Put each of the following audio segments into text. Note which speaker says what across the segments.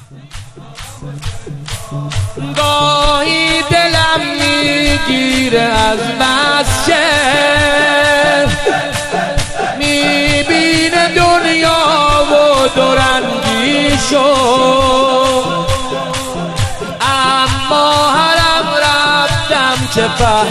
Speaker 1: گاهی دلم میگیره از بس که میبینه دنیا و دورنگی شد، اما هرم رفتم که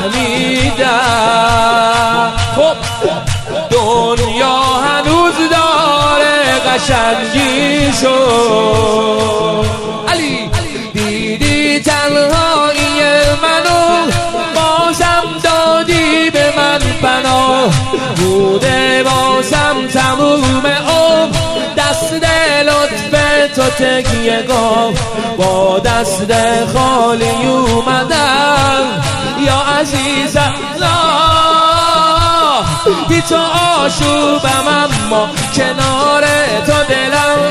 Speaker 1: فهمیدم خب دنیا هنوز داره قشنگی شد. علی دیدی تنهایی منو، بازم دادی به من پناه، بوده بازم تموم عمر دست لطف تو تکیه گاه، با دست خالی اومدم یا عزیزم بی تو آشوبم، اما کنار تو دلم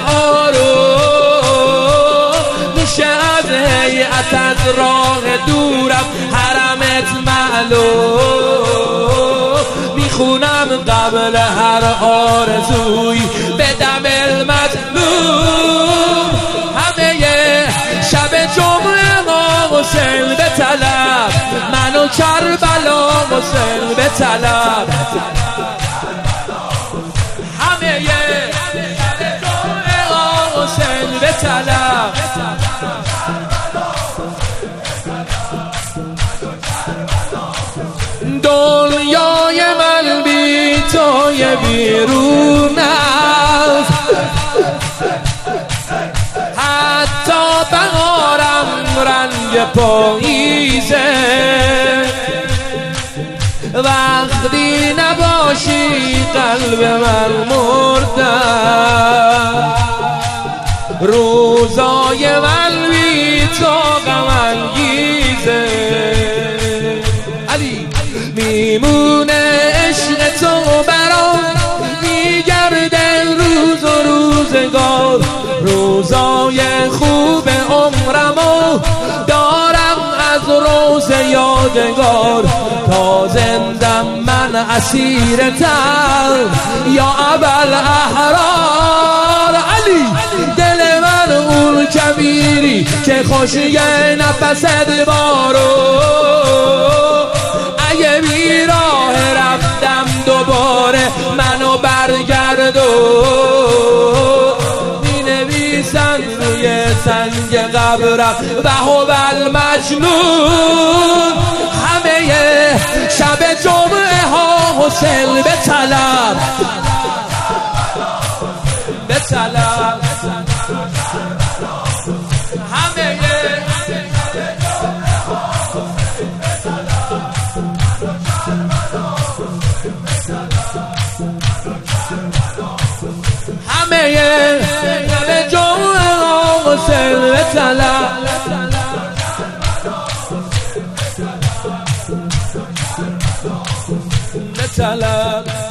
Speaker 1: آروم میشه، از هیئتت راه دورم حرمت معلوم، میخونم قبل هر آرزوی به دم المظلوم، همه شب جمعه حسین به طلب، منو کربلا حسین به طلب، همه شب جمعه حسین به طلب. دنیای من بی توی بیرون است، حتی بهارم رنگ پاییزه، وقتی نباشی قلب من مرده، روزای من بی تو غم انگیزه. علی میمونه عشق تو برام، میگرده روز و روزگار، روزای خوب عمرمو دارم از روز یادگار، تا زندم من اسیرتم یا ابل احرار. علی دل من اون کبیری که خوشی نفست بارو، اگه بی راه رفتم دوباره منو برگردو، می نویسن روی سنگ قبرم وهو المجنون، همه شب جمعه ها حسین به طلب، به طلب، همه شب جمعه ها حسین به طلب، به طلب.